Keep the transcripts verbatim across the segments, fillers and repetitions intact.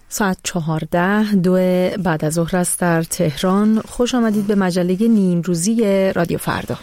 ساعت چهارده دو بعد از ظهر است در تهران. خوش آمدید به مجله نیمروزی رادیو فردا.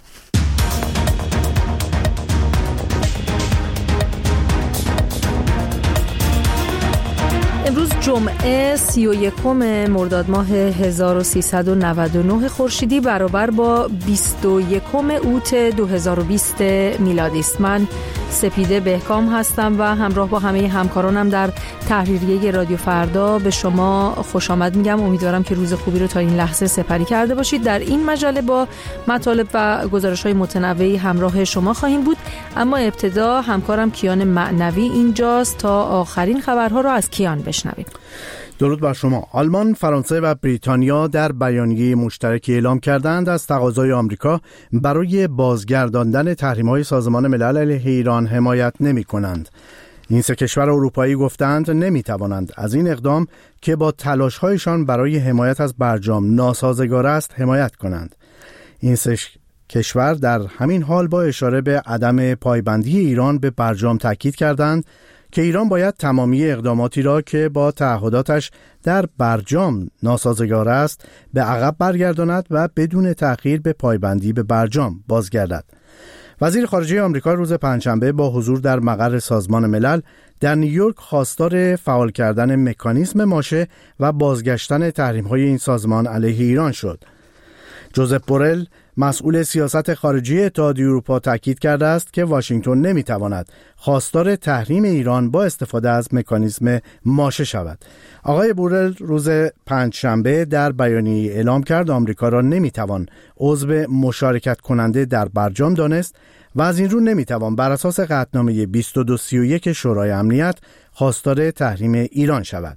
امروز جمعه سی و یکم مرداد ماه هزار و سیصد و نود و نه خورشیدی برابر با بیست و یکم اوت دو هزار و بیست میلادی است. من سپیده بهکام هستم و همراه با همه همکارانم در تحریریه رادیو فردا به شما خوش آمد میگم. امیدوارم که روز خوبی رو تا این لحظه سپری کرده باشید. در این مجله با مطالب و گزارش‌های متنوعی همراه شما خواهیم بود، اما ابتدا همکارم کیان معنوی اینجاست تا آخرین خبرها رو از کیان بشنویم. درود بر شما. آلمان، فرانسه و بریتانیا در بیانیه مشترکی اعلام کردند از تقاضای آمریکا برای بازگرداندن تحریم‌های سازمان ملل علیه ایران حمایت نمی‌کنند. این سه کشور اروپایی گفتند نمی‌توانند از این اقدام که با تلاش‌هایشان برای حمایت از برجام ناسازگار است حمایت کنند. این سه کشور در همین حال با اشاره به عدم پایبندی ایران به برجام تاکید کردند که ایران باید تمامی اقداماتی را که با تعهداتش در برجام ناسازگار است به عقب برگرداند و بدون تأخیر به پایبندی به برجام بازگردد. وزیر خارجه آمریکا روز پنجشنبه با حضور در مقر سازمان ملل در نیویورک خواستار فعال کردن مکانیزم ماشه و بازگشتن تحریم‌های این سازمان علیه ایران شد. جوزپ بورل، مسئول سیاست خارجی اتحادیه اروپا، تاکید کرده است که واشنگتن نمیتواند خواستار تحریم ایران با استفاده از مکانیزم ماشه شود. آقای بورل روز پنجشنبه در بیانیه اعلام کرد آمریکا را نمیتوان عضو مشارکت کننده در برجام دانست و از این رو نمیتوان بر اساس قطعنامه بیست و دو سی و یک شورای امنیت خواستار تحریم ایران شود.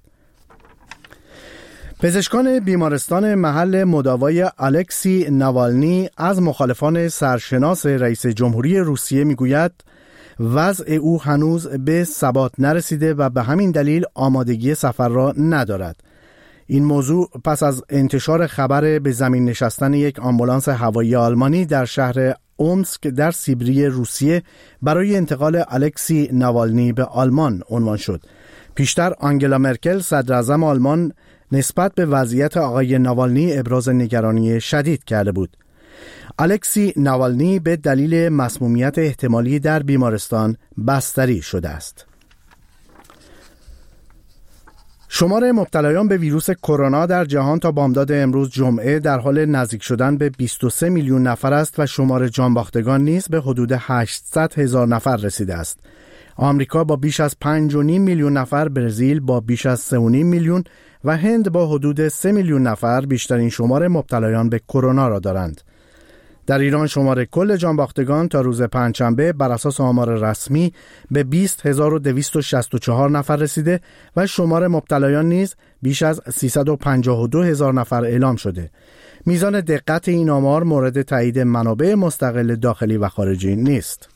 پزشکان بیمارستان محل مداوای الکسی ناوالنی از مخالفان سرشناس رئیس جمهوری روسیه میگوید وضع او هنوز به ثبات نرسیده و به همین دلیل آمادگی سفر را ندارد. این موضوع پس از انتشار خبر به زمین نشستن یک آمبولانس هوایی آلمانی در شهر اومسک در سیبری روسیه برای انتقال الکسی ناوالنی به آلمان عنوان شد. پیشتر آنگلا مرکل صدراعظم آلمان نسبت به وضعیت آقای ناوالنی ابراز نگرانی شدید کرده بود. الکسی ناوالنی به دلیل مسمومیت احتمالی در بیمارستان بستری شده است. شمار مبتلایان به ویروس کرونا در جهان تا بامداد امروز جمعه در حال نزدیک شدن به بیست و سه میلیون نفر است و شمار جانباختگان نیز به حدود هشتصد هزار نفر رسیده است. آمریکا با بیش از پنج و نیم میلیون نفر، برزیل با بیش از سه و نیم میلیون و هند با حدود سه میلیون نفر بیشترین شمار مبتلایان به کرونا را دارند. در ایران شمار کل جانباختگان تا روز پنجشنبه بر اساس آمار رسمی به بیست هزار و دویست و شصت و چهار نفر رسیده و شمار مبتلایان نیز بیش از سیصد و پنجاه و دو هزار نفر اعلام شده. میزان دقت این آمار مورد تایید منابع مستقل داخلی و خارجی نیست.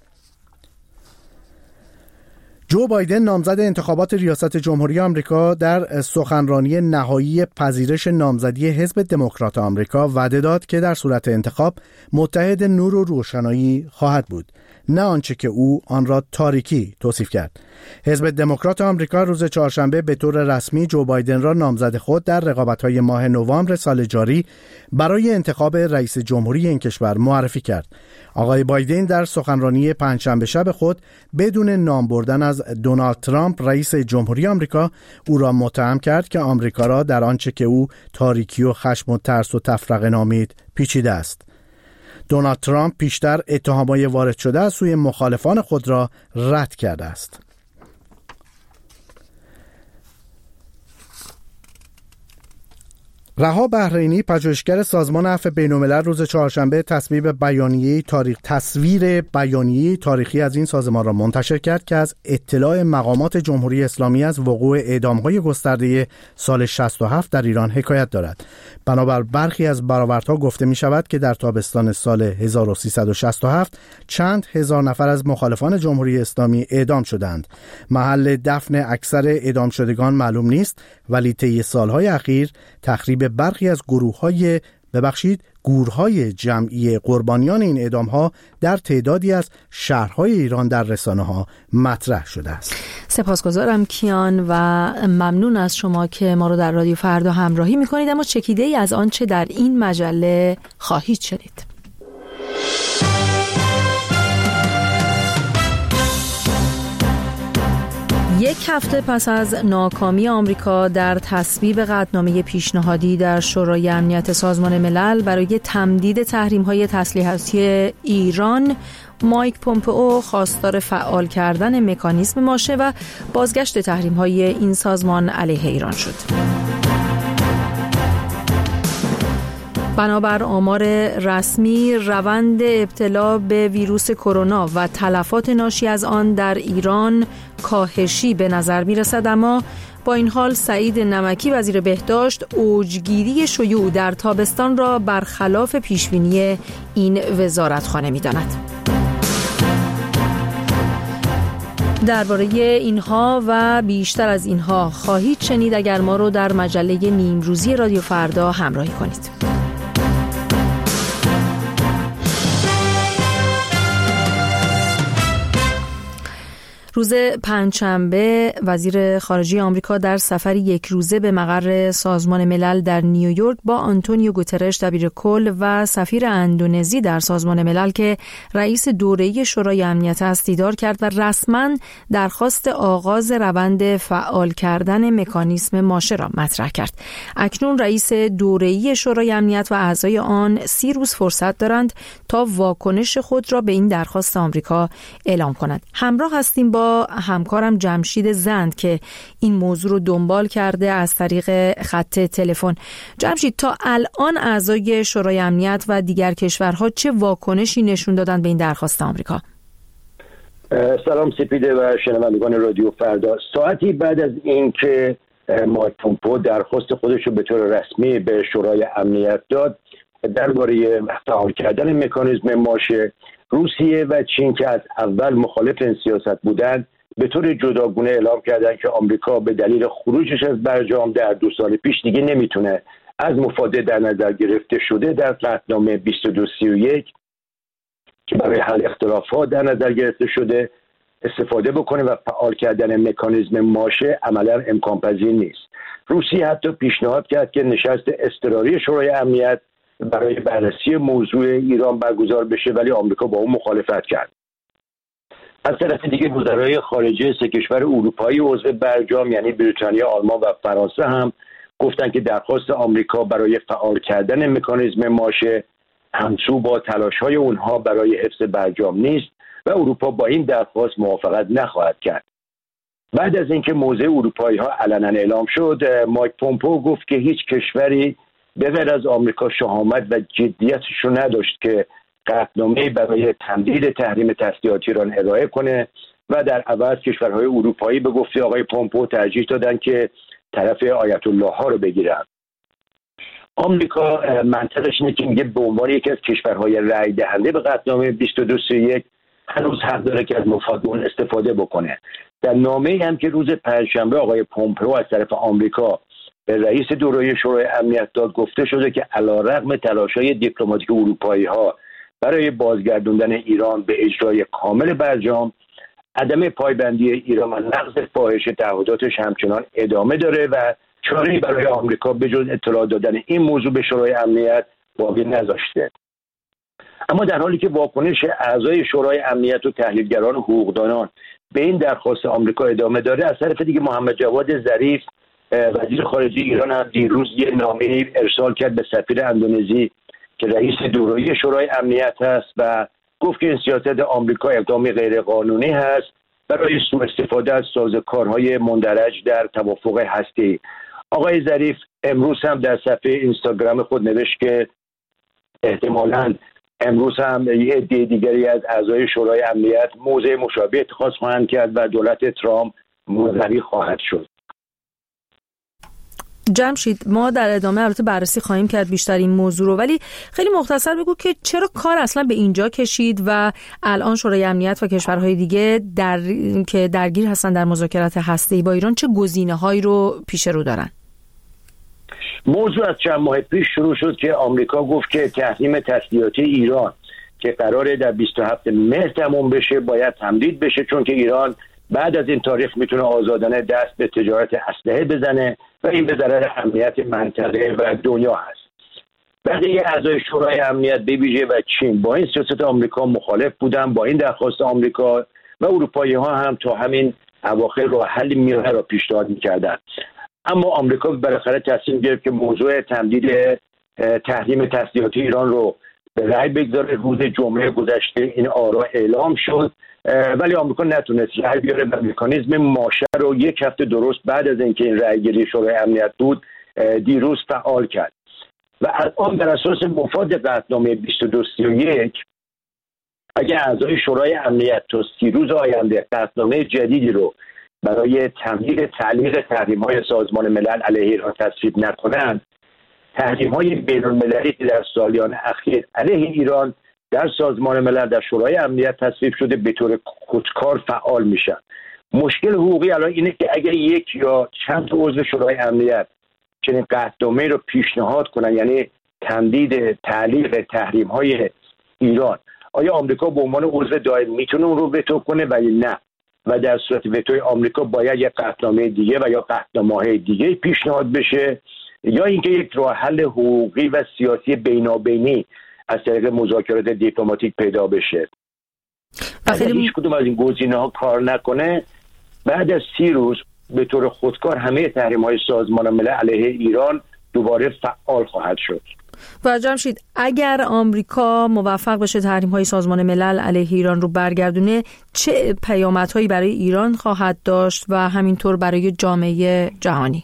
جو بایدن نامزد انتخابات ریاست جمهوری آمریکا در سخنرانی نهایی پذیرش نامزدی حزب دموکرات آمریکا وعده داد که در صورت انتخاب متحد نور و روشنایی خواهد بود، نه آنچه که او آن را تاریکی توصیف کرد. حزب دموکرات آمریکا روز چهارشنبه به طور رسمی جو بایدن را نامزد خود در رقابت‌های ماه نوامبر سال جاری برای انتخاب رئیس جمهوری این کشور معرفی کرد. آقای بایدن در سخنرانی پنجشنبه شب خود بدون نام بردن از دونالد ترامپ رئیس جمهوری آمریکا او را متهم کرد که آمریکا را در آنچه که او تاریکی و خشم و ترس و تفرقه نامید پیچیده است. دونالد ترامپ پیشتر اتهامات وارد شده از سوی مخالفان خود را رد کرده است. رها بحرینی، پژوهشگر سازمان عفو بین‌الملل، روز چهارشنبه تصویر بیانیه تاریخ تصویر بیانیه تاریخی از این سازمان را منتشر کرد که از اطلاع مقامات جمهوری اسلامی از وقوع اعدام‌های گسترده سال شصت و هفت در ایران حکایت دارد. بنابر برخی از برآوردها گفته می شود که در تابستان سال هزار و سیصد و شصت و هفت چند هزار نفر از مخالفان جمهوری اسلامی اعدام شدند. محل دفن اکثر اعدام شدگان معلوم نیست، ولی طی سالهای اخیر تخریب برخی از گروه‌های ببخشید گورهای جمعی قربانیان این اعدام‌ها در تعدادی از شهرهای ایران در رسانه‌ها مطرح شده است. سپاسگزارم کیان و ممنون از شما که ما رو در رادیو فردا همراهی می‌کنید. اما چکیده‌ای از آنچه در این مجله خواهید شنید. یک هفته پس از ناکامی آمریکا در تصویب قطعنامه پیشنهادی در شورای امنیت سازمان ملل برای تمدید تحریم‌های تسلیحاتی ایران، مایک پومپئو خواستار فعال کردن مکانیزم ماشه و بازگشت تحریم‌های این سازمان علیه ایران شد. بنابر آمار رسمی، روند ابتلا به ویروس کرونا و تلفات ناشی از آن در ایران کاهشی به نظر می رسد، اما با این حال سعید نمکی وزیر بهداشت اوجگیری شیوع در تابستان را برخلاف پیشبینی این وزارتخانه می داند. درباره اینها و بیشتر از اینها خواهید شنید اگر ما رو در مجله نیمروزی رادیو فردا همراهی کنید. روز پنجشنبه وزیر خارجه آمریکا در سفری یک روزه به مقر سازمان ملل در نیویورک با آنتونیو گوترش دبیرکل و سفیر اندونزی در سازمان ملل که رئیس دوره‌ای شورای امنیت است دیدار کرد و رسما درخواست آغاز روند فعال کردن مکانیزم ماشه را مطرح کرد. اکنون رئیس دوره‌ای شورای امنیت و اعضای آن سی روز فرصت دارند تا واکنش خود را به این درخواست آمریکا اعلام کنند. همراه هستیم با همکارم جمشید زند که این موضوع رو دنبال کرده از طریق خط تلفن. جمشید، تا الان اعضای شورای امنیت و دیگر کشورها چه واکنشی نشون دادن به این درخواست آمریکا؟ سلام سپیده و شنوندگان رادیو فردا. ساعتی بعد از اینکه مایک پومپئو درخواست خودش رو به طور رسمی به شورای امنیت داد درباره فعال کردن مکانیزم ماشه، روسیه و چین که از اول مخالف این سیاست بودند به طور جداگونه اعلام کردند که آمریکا به دلیل خروجش از برجام در دو سال پیش دیگه نمیتونه از مفاده در نظر گرفته شده در قطعنامه بیست و دو سی و یک که برای حل اختلافات در نظر گرفته شده استفاده بکنه و فعال کردن مکانیزم ماشه عملا امکان پذیر نیست. روسیه حتی پیشنهاد کرد که نشست اضطراری شورای امنیت برای بررسی موضوع ایران برگزار بشه، ولی آمریکا با اون مخالفت کرد. از طرف دیگه وزرای خارجه سه کشور اروپایی عضو برجام یعنی بریتانیا، آلمان و فرانسه هم گفتن که درخواست آمریکا برای فعال کردن مکانیزم ماشه همسو با تلاش‌های اونها برای حفظ برجام نیست و اروپا با این درخواست موافقت نخواهد کرد. بعد از اینکه موضع اروپایی‌ها علنا اعلام شد، مایک پومپئو گفت که هیچ کشوری به غیر از آمریکا شهامت و جدیتش رو نداشت که قطعنامه برای تمدید تحریم تسلیحات ایران ارائه کنه و در عوض کشورهای اروپایی به گفته آقای پومپئو ترجیح دادن که طرف آیت الله ها رو بگیرن. آمریکا منطقش اینه که میگه به عنوان یکی از کشورهای رأی دهنده به قطعنامه بیست و دو سی و یک هنوز حق داره که از مفاد اون استفاده بکنه. در نامه‌ای هم که روز پنجشنبه آقای پومپئو از طرف آمریکا به رئیس دوره‌ای شورای امنیت داد گفته شده که علیرغم تلاش‌های دیپلماتیک اروپایی‌ها برای بازگردوندن ایران به اجرای کامل برجام، عدم پایبندی ایران و نقض فاحش تعهداتش همچنان ادامه داره و چاره‌ای برای آمریکا به جز اطلاع دادن این موضوع به شورای امنیت باقی نذاشته. اما در حالی که واکنش اعضای شورای امنیت و تحلیلگران و حقوقدانان به این درخواست آمریکا ادامه داره، از طرف دیگه محمد جواد ظریف وزیر خارجه ایران هم دیروز یه نامه ارسال کرد به سفیر اندونزی که رئیس دوره‌ای شورای امنیت هست و گفت که این سیاست آمریکا اقدامی غیرقانونی هست برای سوء استفاده از سازوکارهای مندرج در توافق هسته‌ای. آقای ظریف امروز هم در صفحه اینستاگرام خود نوشت که احتمالاً امروز هم یه عده دیگری از اعضای شورای امنیت موضع مشابه اتخاذ خواهند کرد و دولت ترامپ منزوی خواهد شد. جمشید، ما در ادامه البته بررسی خواهیم کرد بیشتر این موضوع رو، ولی خیلی مختصر بگو که چرا کار اصلا به اینجا کشید و الان شورای امنیت و کشورهای دیگه در که درگیر هستن در مذاکرات هسته‌ای با ایران چه گزینه‌هایی رو پیش رو دارن؟ موضوع از چند ماه پیش شروع شد که آمریکا گفت که تحریم تسلیحاتی ایران که قراره در بیست و هفتم مهر تموم بشه باید تمدید بشه، چون که ایران بعد از این تاریخ میتونه آزادانه دست به تجارت اسلحه بزنه و این به ضرر امنیت منطقه و دنیا هست. بقیه اعضای شورای امنیت به ویژه و چین با این سیاست آمریکا مخالف بودن، با این درخواست آمریکا و اروپایی ها هم تا همین اواخر راه حل میانه را پیشنهاد میکردن. اما آمریکا بالاخره تصمیم گرفت که موضوع تمدید تحریم تسلیحاتی ایران رو به رأی بگذاره. روز جمعه گذشته این آرا اعلام شد، ولی آمریکا نتونست رأی بیاره و مکانیزم ماشه رو یک هفته درست بعد از اینکه این رأی گیری شورای امنیت بود دیروز فعال کرد و الان بر اساس مفاد قطعنامه بیست و دو سی و یک اگر اعضای شورای امنیت تا سی روز آینده قطعنامه جدیدی رو برای تمدید تعلیق تحریم‌های سازمان ملل علیه ایران تصویب نکنند، تحریم‌های بین‌المللی که در سالیان اخیر علیه ایران در سازمان ملل در شورای امنیت تصویب شده به طور خودکار فعال میشن. مشکل حقوقی الان اینه که اگر یک یا چند تا عضو شورای امنیت چنین قطعنامه رو پیشنهاد کنن، یعنی تمدید تعلیق تحریم‌های ایران، آیا آمریکا به عنوان عضو دائم میتونه اون رو وتو کنه و نه؟ و در صورت وتوی آمریکا باید یک قطعنامه دیگه و یا قطعنامه‌های دیگه پیشنهاد بشه، یا اینکه یک راه حل حقوقی و سیاسی بینابینی از طریق مذاکرات دیپلماتیک پیدا بشه. اگر هیچ کدوم از این گزینه‌ها کار نکنه، بعد از سی روز به طور خودکار همه تحریم‌های سازمان ملل علیه ایران دوباره فعال خواهد شد. و جمشید، اگر آمریکا موفق بشه تحریم‌های سازمان ملل علیه ایران رو برگردونه، چه پیامدهایی برای ایران خواهد داشت و همینطور برای جامعه جهانی؟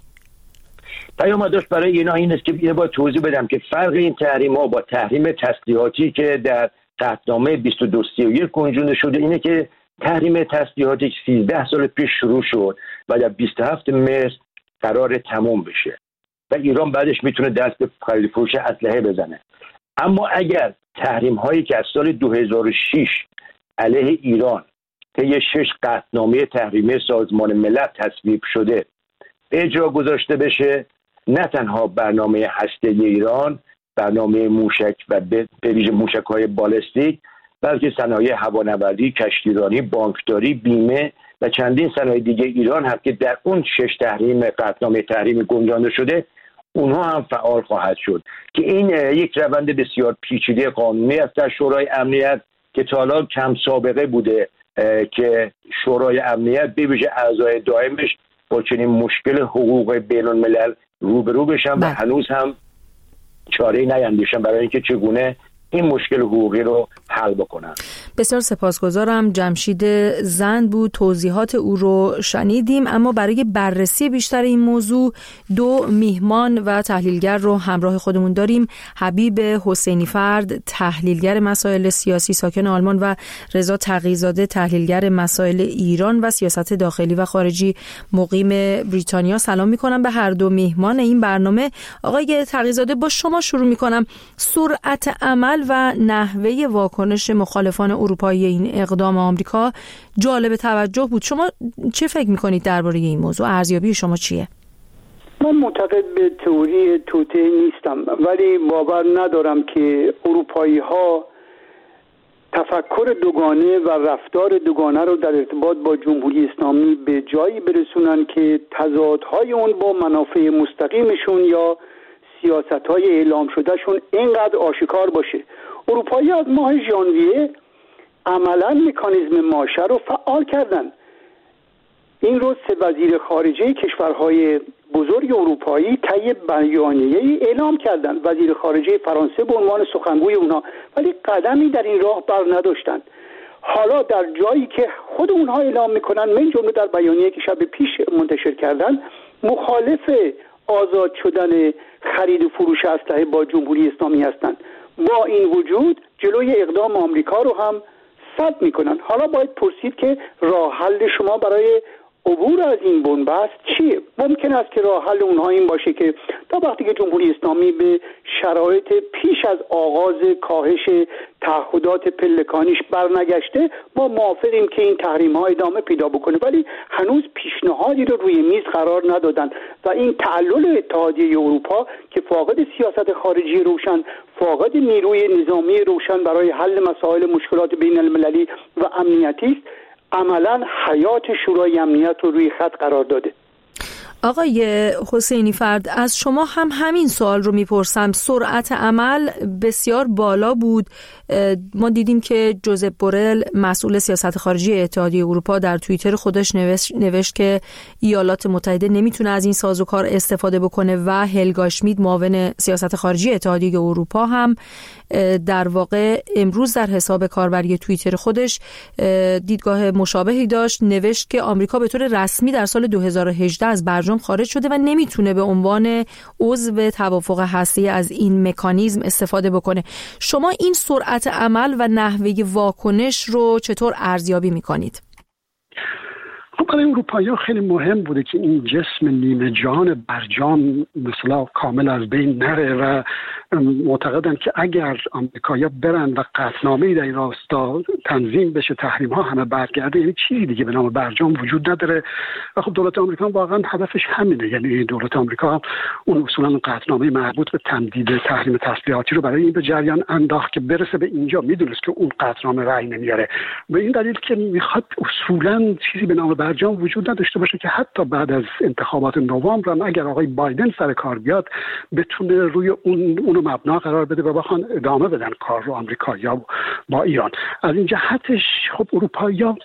پیامدش برای اینا این است که یه باید توضیح بدم که فرق این تحریم‌ها با تحریم تسلیحاتی که در قطعنامه بیست و دو سی و یک گنجونده شده اینه که تحریم تسلیحاتی سیزده سال پیش شروع شد و در بیست و هفتم مهر قرار تموم بشه و ایران بعدش میتونه دست به خرید فروش اسلحه بزنه. اما اگر تحریم هایی که از سال دو هزار و شش علیه ایران طی شش قطعنامه تحریمی سازمان ملل تصویب شده به اجرا گذاشته بشه، نه تنها برنامه هسته‌ای ایران، برنامه موشک و به ویژه موشک‌های بالستیک، بلکه صنایع هوانوردی، کشتیرانی، بانکداری، بیمه و چندین صنایع دیگه ایران هم که در اون شش تحریم قطعنامه تحریم گنجانده شده اونها هم فعال خواهد شد که این یک روند بسیار پیچیده قانونی است در شورای امنیت که تا حالا کم سابقه بوده که شورای امنیت به ویژه اعضای دائمش با چنین مشکل حقوق بین الملل روبرو بشن و هنوز هم چاره‌ای نیندیشن برای اینکه چگونه این مشکل حقوقی رو حل بکنن. بسیار سپاسگزارم. جمشید زند بود، توضیحات او رو شنیدیم. اما برای بررسی بیشتر این موضوع دو میهمان و تحلیلگر رو همراه خودمون داریم. حبیب حسینی فرد، تحلیلگر مسائل سیاسی ساکن آلمان و رضا تقی‌زاده، تحلیلگر مسائل ایران و سیاست داخلی و خارجی مقیم بریتانیا. سلام میکنم به هر دو میهمان این برنامه. آقای تقی‌زاده، با شما شروع میکنم. سرعت عمل و نحوه واکنش مخالفان اروپایی این اقدام آمریکا جالب توجه بود. شما چه فکر میکنید درباره این موضوع؟ ارزیابی شما چیه؟ من معتقد به تئوری توطئه نیستم، ولی باور ندارم که اروپایی ها تفکر دوگانه و رفتار دوگانه رو در ارتباط با جمهوری اسلامی به جایی برسونن که تضادهای اون با منافع مستقیمشون یا سیاست‌های اعلام شدهشون اینقدر آشکار باشه. اروپایی از ماه ژانویه عملاً مکانیزم ماشه رو فعال کردن. این رو سه وزیر خارجه کشورهای بزرگ اروپایی طی بیانیه‌ای اعلام کردن. وزیر خارجه فرانسه به عنوان سخنگوی اونها، ولی قدمی در این راه بر نداشتن. حالا در جایی که خود اونها اعلام میکنن، من جمله در بیانیه‌ای که شب پیش منتشر کردن، مخالف آزاد شدن خرید و فروش اسلحه با جمهوری اسلامی هستند. با این وجود جلوی اقدام آمریکا رو هم سد میکنن. حالا باید پرسید که راه حل شما برای عبور از این بنبست چیه؟ ممکن است که راه حل اونها این باشه که تا وقتی که جمهوری اسلامی به شرایط پیش از آغاز کاهش تعهدات پلکانیش برنگشته، ما موافقیم که این تحریم ها ادامه پیدا بکنه، ولی هنوز پیشنهادی رو روی میز قرار ندادن و این تعلل اتحادیه اروپا که فاقد سیاست خارجی روشن، فاقد نیروی نظامی روشن برای حل مسائل مشکلات بین المللی و امنیتی است، عملا حیات شورای امنیت رو روی خط قرار داده. آقای حسینی فرد، از شما هم همین سوال رو میپرسم. سرعت عمل بسیار بالا بود. ما دیدیم که جوزپ بورل مسئول سیاست خارجی اتحادیه اروپا در توییتر خودش نوشت, نوشت که ایالات متحده نمیتونه از این سازوکار استفاده بکنه و هلگا شمید معاون سیاست خارجی اتحادیه اروپا هم در واقع امروز در حساب کاربری توییتر خودش دیدگاه مشابهی داشت. نوشت که آمریکا به طور رسمی در سال دو هزار و هجده از برجام خارج شده و نمیتونه به عنوان عضو توافق هسته‌ای از این مکانیزم استفاده بکنه. شما این سرعت عمل و نحوه واکنش رو چطور ارزیابی میکنید؟ خب برای اروپایی‌ها خیلی مهم بوده که این جسم نیمه جان برجام مثلا کامل از بین نره و معتقدن که اگر آمریکایی‌ها برن و قطعنامه‌ای در این راستا تنظیم بشه، تحریم‌ها همه برگرده، یعنی چیزی دیگه به نام برجام وجود نداره. و خب دولت آمریکا واقعا هدفش همینه، یعنی دولت آمریکا اون اصولا قطعنامه مربوط به تمدید تحریم تسلیحاتی رو برای این به جریان انداخت که برسه به اینجا. میدونست که اون قطعنامه رأی نمیاره، به این دلیل که میخواد اصولا چیزی به نام برجام وجود نداشته باشه که حتی بعد از انتخابات نوامبر هم اگر آقای بایدن سر کار بیاد بتونه روی اون اونو مبنا قرار بده و بخوان ادامه بدن کار رو آمریکایی‌ها با ایران. از این جهتش خب اروپایی‌ها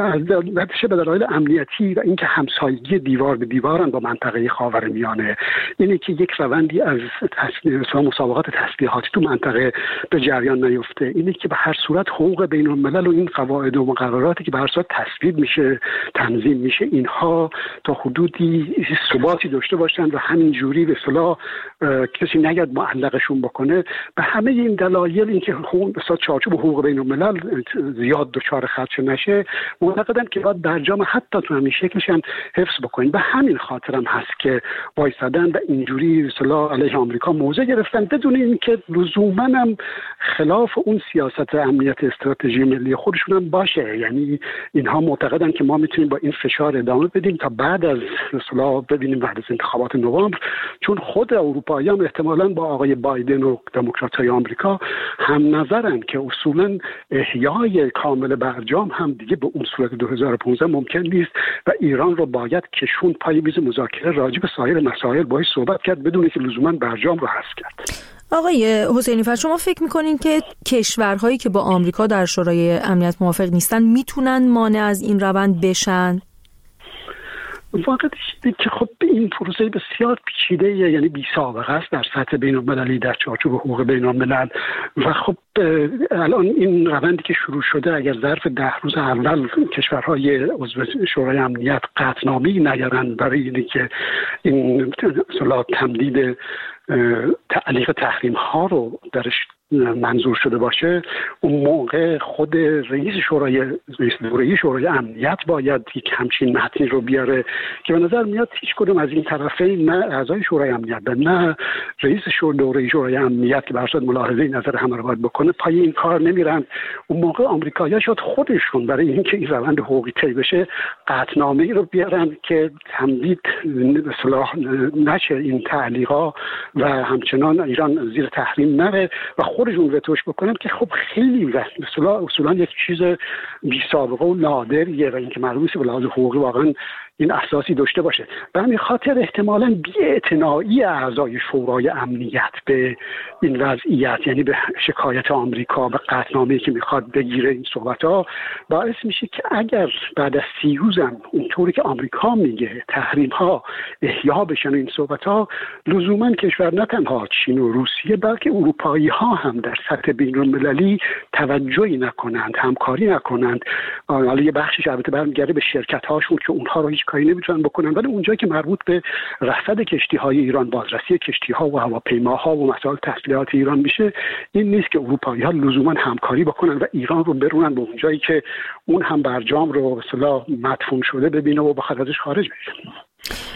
چه به دلایل امنیتی و اینکه همسایگی دیوار به دیوارن با منطقه خاورمیانه، اینه که یک روندی از تسلیحات مسابقات تسلیحاتی تو منطقه به جریان نیفته، اینه که به هر صورت حقوق بین‌الملل و این قواعد و مقرراتی که به هر صورت تصویب میشه تنظیم میشه اینها تا حدودی ثباتی داشته باشن و همین جوری به اصطلاح کسی نگید معلقشون بکنه. به همه این دلایل اینکه حقوق به اصطلاح چارچوب حقوق بین الملل زیاد دچار خدش نشه، معتقدن که باید برجام حتی تو همین شکلش هم حفظ بکنین. به همین خاطر هم هست که وایسادن و اینجوری به اصطلاح علیه آمریکا موضع گرفتن بدون اینکه لزوما هم خلاف اون سیاست امنیت استراتژی ملی خودشون هم باشه. یعنی اینها معتقدن که ما میتونیم با این فشار ادامه بدیم تا بعد از اصطلاح ببینیم بعد از انتخابات نوامبر، چون خود اروپایی‌ها هم احتمالاً با آقای بایدن و دموکرات‌های آمریکا هم نظرن که اصولاً احیای کامل برجام هم دیگه به اون صورت دو هزار و پانزده ممکن نیست و ایران رو باید کشون پای میز مذاکره راجع به سایر مسائل باهاش صحبت کرد بدون که لزوماً برجام رو حذف کرد. آقای حسینی فرد، شما فکر میکنین که کشورهایی که با آمریکا در شورای امنیت موافق نیستن میتونن مانع از این روند بشن؟ واقعیش اینه که خب این پروسه بسیار پیچیده، یعنی بی سابقه است در سطح بین‌المللی در چارچوب حقوق بین‌الملل و خب الان این روندی که شروع شده اگر ظرف ده روز اول کشورهای عضو شورای امنیت قطعنامه‌ای نیارن برای اینکه این اصطلاح تمدید تعلیق تحریم ها رو درش منظور شده باشه، اون موقع خود رئیس شورای رئیس دوره شورای امنیت باید یک همچین متنی رو بیاره که به نظر میاد هیچ کدوم از این طرفین، نه اعضای شورای امنیت نه رئیس شورای دوره شورای امنیت که برصد ملاحظه نظر همه رو باید بکنه، پای این کار نمیرن. اون موقع آمریکایی‌ها شاید خودشون برای اینکه این روند حقوقی طی بشه قطعنامه‌ای رو بیارن که تمدید به اصطلاح نشه این تعلیق‌ها و همچنان ایران زیر تحریم نره و خودشون وتوش بکنن که خب خیلی مثلا اصولا یک چیز بی سابقه و نادریه و اینکه معلومه به لحاظ حقوقی واقعا این احساسی داشته باشه. به همین خاطر احتمالاً بی‌اعتنایی اعضای شورای امنیت به این وضعیت، یعنی به شکایت آمریکا به قطعنامه‌ای که میخواد بگیره این صحبت‌ها، باعث میشه که اگر بعد از سی روزم اونطوری که آمریکا میگه تحریم‌ها احیا بشن این صحبت‌ها، لزوماً کشور نه تنها چین و روسیه بلکه اروپایی‌ها هم در سطح بین‌المللی توجهی نکنند، همکاری نکنند. حالا یه بخشش البته برمیگرده به شرکت‌هاشون که اونها رو هیچ کاری نمیتونن بکنن، ولی اونجایی که مربوط به رصد کشتی‌های ایران، بازرسی کشتی‌ها و هواپیماها و مسائل تسلیحات ایران میشه، این نیست که اروپایی‌ها لزوما همکاری بکنن و ایران رو برونن به اونجایی که اون هم برجام رو به اصطلاح مدفون شده ببینه و بخواد ازش خارج بشه.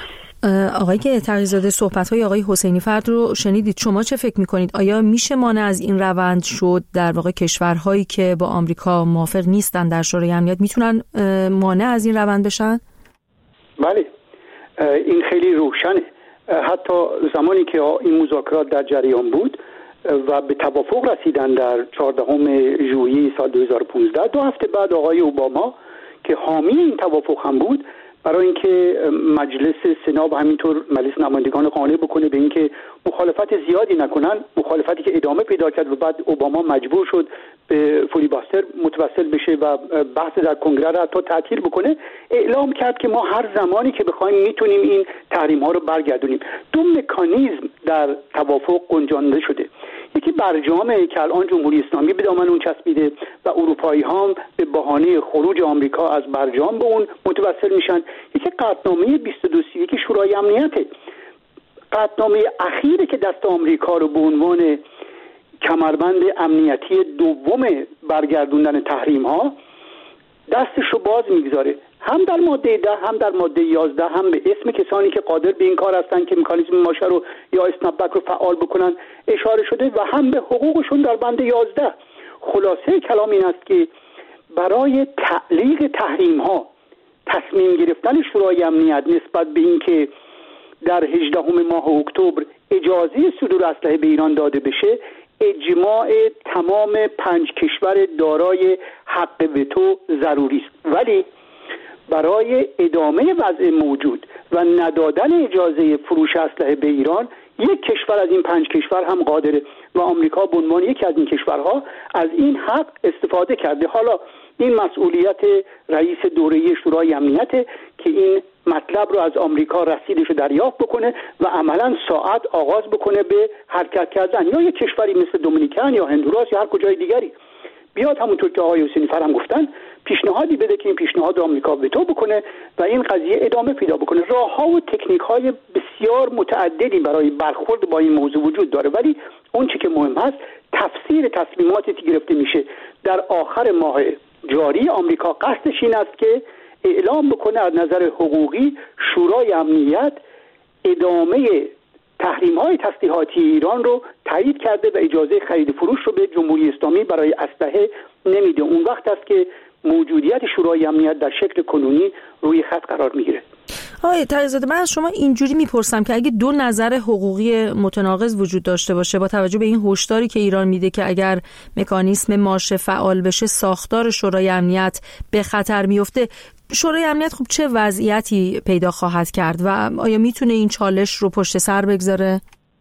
آقای که تقی‌زاده، صحبت‌های آقای حسینی فرد رو شنیدید. شما چه فکر می‌کنید؟ آیا میشه مانع از این روند شد؟ در واقع کشورهایی که با آمریکا موافق نیستن در شورای امنیت میتونن مانع از این روند بشن؟ بله، این خیلی روشنه. حتی زمانی که این مذاکرات در جریان بود و به توافق رسیدن در چهاردهم ژوئیه سال دو هزار و پانزده، دو هفته بعد آقای اوباما که حامی این توافق هم بود، برای اینکه مجلس سنا و همینطور مجلس نمایندگان قانع بکنه به اینکه مخالفت زیادی نکنن، مخالفتی که ادامه پیدا کرد و بعد اوباما مجبور شد به فولیباستر متوسل بشه و بحث در کنگره را حتی تعطیل بکنه، اعلام کرد که ما هر زمانی که بخوایم میتونیم این تحریم ها رو برگردونیم. دو مکانیزم در توافق گنجانده شده. یکی برجامه که الان جمهوری اسلامی به دامن اون چسبیده و اروپایی ها هم به بهانه خروج آمریکا از برجام به اون متوسل میشن. یکی قطعنامه بیست و دو سی و یک شورای امنیته، قطعنامه اخیری که دست آمریکا رو به عنوان کمربند امنیتی دوم برگردوندن تحریم ها دستش رو باز میگذاره، هم در ماده ده هم در ماده یازده، هم به اسم کسانی که قادر به این کار هستن که مکانیزم ماشه رو یا اسنپبک رو فعال بکنن اشاره شده و هم به حقوقشون در بند یازده. خلاصه کلام این است که برای تعلیق تحریم ها تصمیم گرفتن شورای امنیت نسبت به این که در هجدهم ماه اکتبر اجازه صدور اسلحه به ایران داده بشه، اجماع تمام پنج کشور دارای حق وتو ضروری است. ولی برای ادامه وضع موجود و ندادن اجازه فروش اسلحه به ایران، یک کشور از این پنج کشور هم قادره و آمریکا به عنوان یکی از این کشورها از این حق استفاده کرده. حالا این مسئولیت رئیس دوره‌ای شورای امنیت که این مطلب رو از آمریکا رسیدش رو دریافت بکنه و عملاً ساعت آغاز بکنه به حرکت کردن، یا یک کشوری مثل دومینیکن یا هندوراس یا هر کجای دیگری بیاد همونطور که آقای حسینی فرم گفتن پیشنهادی بده که این پیشنهاد آمریکا وتو بکنه و این قضیه ادامه پیدا بکنه. راه‌ها و تکنیک‌های بسیار متعددی برای برخورد با این موضوع وجود داره، ولی اون چیزی که مهم هست تفسیر تصمیماتی که گرفته میشه. در آخر ماه جاری آمریکا قصدش این است که اعلام بکنه از نظر حقوقی شورای امنیت ادامه تحریم‌های تسلیحاتی ایران رو تایید کرده و اجازه خرید فروش رو به جمهوری اسلامی برای اسلحه نمیده. اون وقت است که موجودیت شورای امنیت در شکل کنونی روی خط قرار میگیره. آقای تقی‌زاده، من از شما اینجوری میپرسم که اگه دو نظر حقوقی متناقض وجود داشته باشه با توجه به این هشداری که ایران میده که اگر مکانیزم ماشه فعال بشه ساختار شورای امنیت به خطر میفته، شورای امنیت خب چه وضعیتی پیدا خواهد کرد و آیا میتونه این چالش رو پشت سر بگذاره؟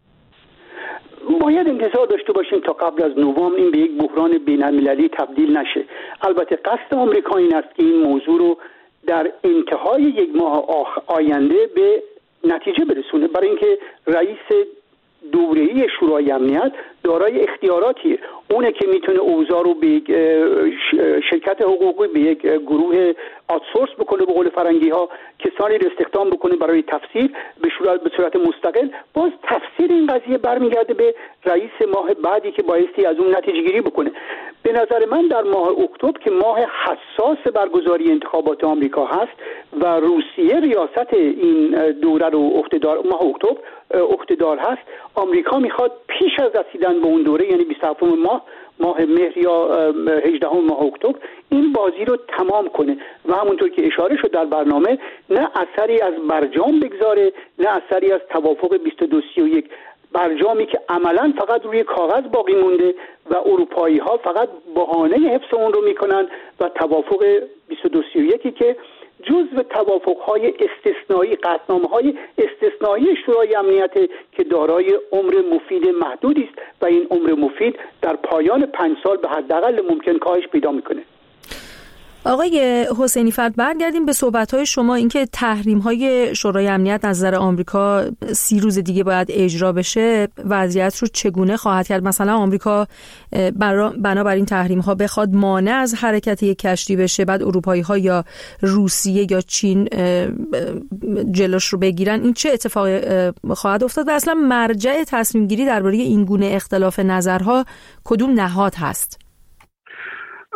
باید انتظار داشته باشیم تا قبل از نوامبر این به یک بحران بین‌المللی تبدیل نشه. البته قصد آمریکا این است که این موضوع رو در انتهای یک ماه آینده به نتیجه برسونه، برای اینکه رئیس دوره‌ای شورای امنیت دارای اختیاراتیه. اونه که میتونه اوضاع رو به یک شرکت حقوقی، به یک گروه آوتسورس بکنه، به قول فرنگی ها کسانی رو استخدام بکنه برای تفسیر به صورت به صورت مستقل. باز تفسیر این قضیه برمیگرده به رئیس ماه بعدی که بایستی از اون نتیجه گیری بکنه. به نظر من در ماه اکتبر که ماه حساس برگزاری انتخابات آمریکا هست و روسیه ریاست این دوره رو عهده‌دار ماه اکتبر عهده‌دار هست، آمریکا میخواد پیش از رسیدن به اون دوره، یعنی بیست و هفتم ماه ماه مهر یا هجدهم ماه اکتبر، این بازی رو تمام کنه و همونطور که اشاره شد در برنامه نه اثری از برجام بگذاره نه اثری از توافق بیست و دو سی و یک، برجامی که عملاً فقط روی کاغذ باقی مونده و اروپایی ها فقط بهانه حفظ اون رو میکنن و توافق بیست و دو سی و یک که جزو توافق‌های استثنایی، قطعنامه‌های استثنایی شورای امنیت که دارای عمر مفید محدودی است و این عمر مفید در پایان پنج سال به حداقل ممکن کاهش پیدا میکنه. آقای حسینی فرد، برگردیم به صحبت‌های شما اینکه تحریم‌های شورای امنیت از نظر آمریکا سی روز دیگه باید اجرا بشه، وضعیت رو چگونه خواهد کرد؟ مثلا آمریکا بنابراین تحریم‌ها بخواد مانع از حرکت یک کشتی بشه، بعد اروپایی‌ها یا روسیه یا چین جلوش رو بگیرن، این چه اتفاقی خواهد افتاد و اصلا مرجع تصمیم گیری درباره این گونه اختلاف نظرها کدوم نهاد هست؟ خب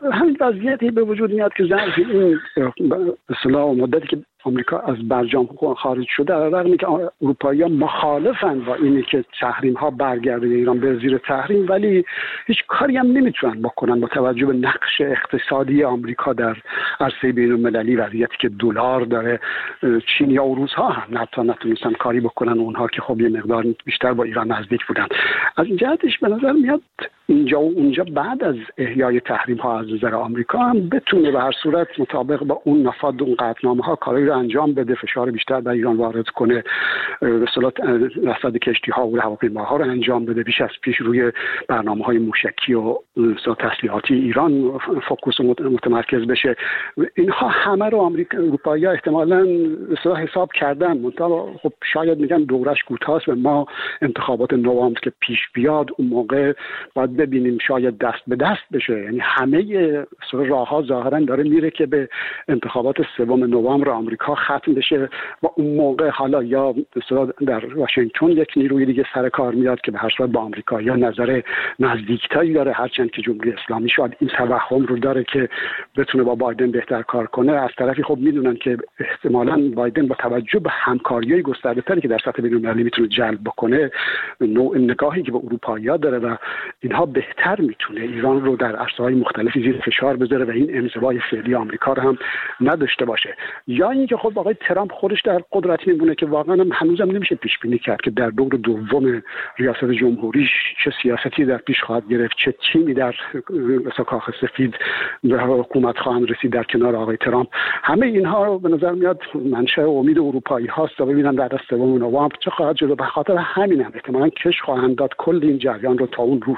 همین وضعیتی به وجود میاد که ظرف این به اصطلاح مدتی که آمریکا از برجام خارج شده، در رغمی که اروپایی‌ها مخالفن با اینی که تحریم ها برگرده ایران به زیر تحریم، ولی هیچ کاری هم نمیتونن بکنن با توجه به نقش اقتصادی آمریکا در عرصه بین‌المللی، وضعیتی که دلار داره. چین یا روس‌ها هم حتی نتونستن کاری بکنن، اونها که خب یه مقدار بیشتر با ایران نزدیک بودن. از این جهتش به نظر میاد اینجا و اونجا بعد از احیای تحریم ها از نظر آمریکا هم بتونه به هر صورت مطابق با اون مفاد و اون قطعنامه ها کاری رو انجام بده، فشار بیشتر بر ایران وارد کنه، به اصطلاح رصد کشتی ها و هواپیماها رو انجام بده، بیش از پیش روی برنامه های موشکی و تسلیحاتی ایران فوکوس متمرکز بشه. اینها همه رو آمریکا اروپایی‌ها احتمالاً به اصطلاح حساب کردن، منتها خب شاید میگن دورش کوتاست و ما انتخابات نوامبر که پیش بیاد اون موقع باید ببینیم شاید دست به دست بشه. یعنی همه راه‌ها ظاهراً داره میره که به انتخابات سوم نوامبر آمریکا ختم بشه و اون موقع حالا یا در واشنگتن یک نیروی دیگه سر کار میاد که به هر صورت با آمریکا یا نظر نزدیکتری داره، هرچند که جمهوری اسلامی شاید این توهم رو داره که بتونه با بایدن بهتر کار کنه. از طرفی خب میدونن که احتمالاً بایدن با توجه به همکاری‌های گسترده‌تری که در سطح بین‌المللی میتونه جلب بکنه، نوع نگاهی که به اروپایی‌ها داره و اینها بهتر میتونه ایران رو در عرصه‌های مختلفی زیر فشار بذاره و این انزوای فعلی آمریکا رو هم نداشته باشه. یا اینکه خب آقای ترامپ خودش در قدرت میمونه که واقعا هم هنوزم نمیشه پیش بینی کرد که در دور دوم ریاست جمهوریش چه سیاستی در پیش خواهد گرفت، چه تیمی در مثلا کاخ سفید به حکومت خواهند رسید در کنار آقای ترامپ. همه اینها رو به نظر میاد منشأ امید اروپایی هاست تا ببینن در سوم نوامبر چه خواهد شد. به خاطر همین هم احتمالاً کش خواهند داد کل این جریان رو تا اون روز.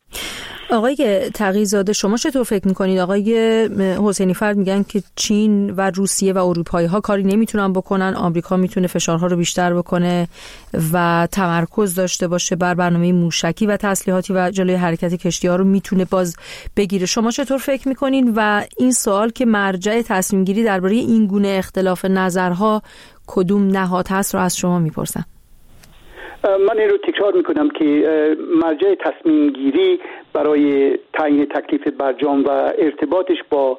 آقای تقی‌زاده، شما چطور فکر میکنید؟ آقای حسینی فرد میگن که چین و روسیه و اروپایی ها کاری نمیتونن بکنن، آمریکا میتونه فشارها رو بیشتر بکنه و تمرکز داشته باشه بر برنامه موشکی و تسلیحاتی و جلوی حرکت کشتی ها رو میتونه باز بگیره. شما چطور فکر میکنین و این سوال که مرجع تصمیم گیری درباره این گونه اختلاف نظرها کدوم نهاد هست رو از شما میپرسم. من این رو تکرار میکنم که مرجع تصمیم گیری برای تعیین تکلیف برجام و ارتباطش با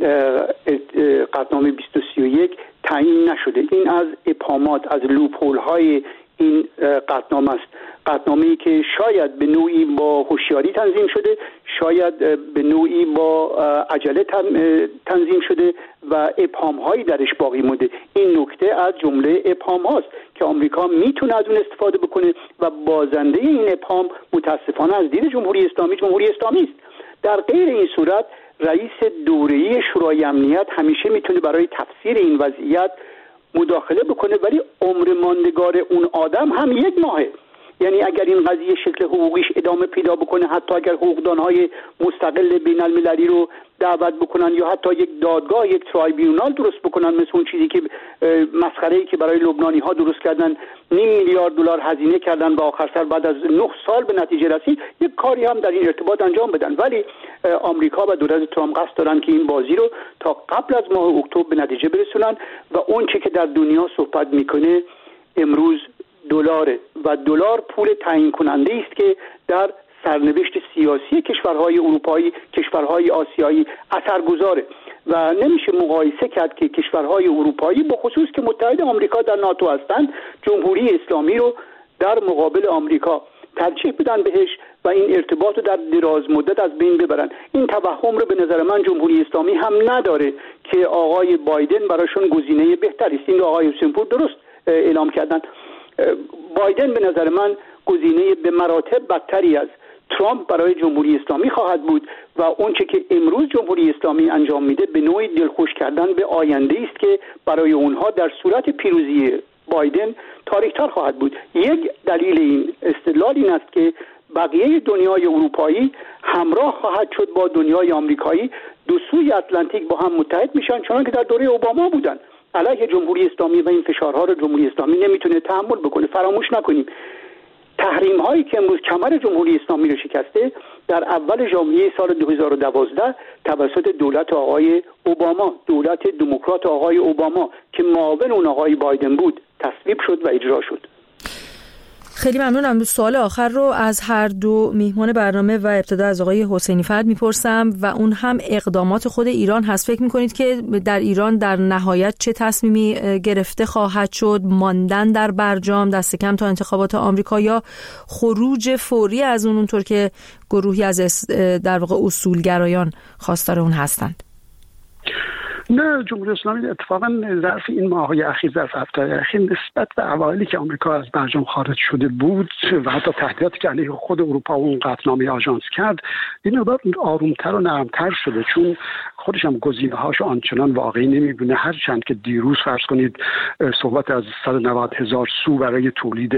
قطعنامه بیست و سی و یک تعیین نشده. این از ابهامات، از لوپ‌هول های این قطعنامه است. قطعنامه‌ای که شاید به نوعی با هوشیاری تنظیم شده، شاید به نوعی با عجله تنظیم شده و ابهام‌هایی درش باقی مونده. این نکته از جمله ابهام هاست که آمریکا میتونه از اون استفاده بکنه و بازنده این ابهام متاسفانه از دید جمهوری اسلامی جمهوری اسلامی است. در غیر این صورت رئیس دوره‌ای شورای امنیت همیشه میتونه برای تفسیر این وضعیت مداخله بکنه، ولی عمر ماندگار اون آدم هم یک ماهه. یعنی اگر این قضیه شکل حقوقیش ادامه پیدا بکنه، حتی اگر حقوقدان‌های مستقل بین‌المللی رو دعوت بکنن یا حتی یک دادگاه، یک ترایبیونال درست بکنن، مثل اون چیزی که مسخره‌ای که برای لبنانی‌ها درست کردن، نیم میلیارد دلار هزینه کردن و آخر سر بعد از نه سال به نتیجه رسید، یک کاری هم در این ارتباط انجام بدن. ولی آمریکا و دولت ترامپ قصد دارن که این بازی رو تا قبل از ماه اکتبر به نتیجه برسونن و اون چیزی که در دنیا صحبت میکنه امروز دلاره و دلار پول تعیین کننده است که در سرنوشت سیاسی کشورهای اروپایی، کشورهای آسیایی اثرگذاره و نمیشه مقایسه کرد که کشورهای اروپایی به خصوص که متحد آمریکا در ناتو هستند جمهوری اسلامی رو در مقابل آمریکا ترجیح بدن بهش و این ارتباط رو در دراز مدت از بین ببرن. این توهم رو به نظر من جمهوری اسلامی هم نداره که آقای بایدن براشون گزینه بهتری است. این رو آقای حسین پور درست اعلام کردن. بایدن به نظر من گزینه به مراتب بدتری از ترامپ برای جمهوری اسلامی خواهد بود و اونچه که امروز جمهوری اسلامی انجام میده به نوعی دلخوش کردن به آینده است که برای اونها در صورت پیروزی بایدن تاریک‌تر خواهد بود. یک دلیل این استدلال این است که بقیه دنیای اروپایی همراه خواهد شد با دنیای آمریکایی، دو سوی اتلانتیک با هم متحد میشن، چون که در دوره اوباما بودن علیه جمهوری اسلامی و این فشارها رو جمهوری اسلامی نمیتونه تحمل بکنه. فراموش نکنیم تحریم هایی که امروز کمر جمهوری اسلامی رو شکسته در اول ژانویه سال دو هزار و دوازده توسط دولت آقای اوباما، دولت دموکرات آقای اوباما که معاون اون آقای بایدن بود، تصویب شد و اجرا شد. خیلی ممنونم. سوال آخر رو از هر دو میهمان برنامه و ابتدا از آقای حسینی فرد میپرسم و اون هم اقدامات خود ایران هست. فکر میکنید که در ایران در نهایت چه تصمیمی گرفته خواهد شد؟ ماندن در برجام دست کم تا انتخابات آمریکا یا خروج فوری از اون، اونطور که گروهی از در واقع اصولگرایان خواستار اون هستند؟ نه، جمهوری اسلامی اتفاقا ظرف این ماه‌های اخیر، ظرف هفته‌های اخیر، نسبت به اوایلی که آمریکا از برجام خارج شده بود و حتی تهدیداتی که علیه خود اروپا و اون قطعنامه آژانس کرد، این مقدار آرومتر و نرمتر شده، چون خودش هم گزینه‌هاش آنچنان واقعی نمی‌بینه. هرچند که دیروز فرض کنید صحبت از صد و نود هزار سو برای تولید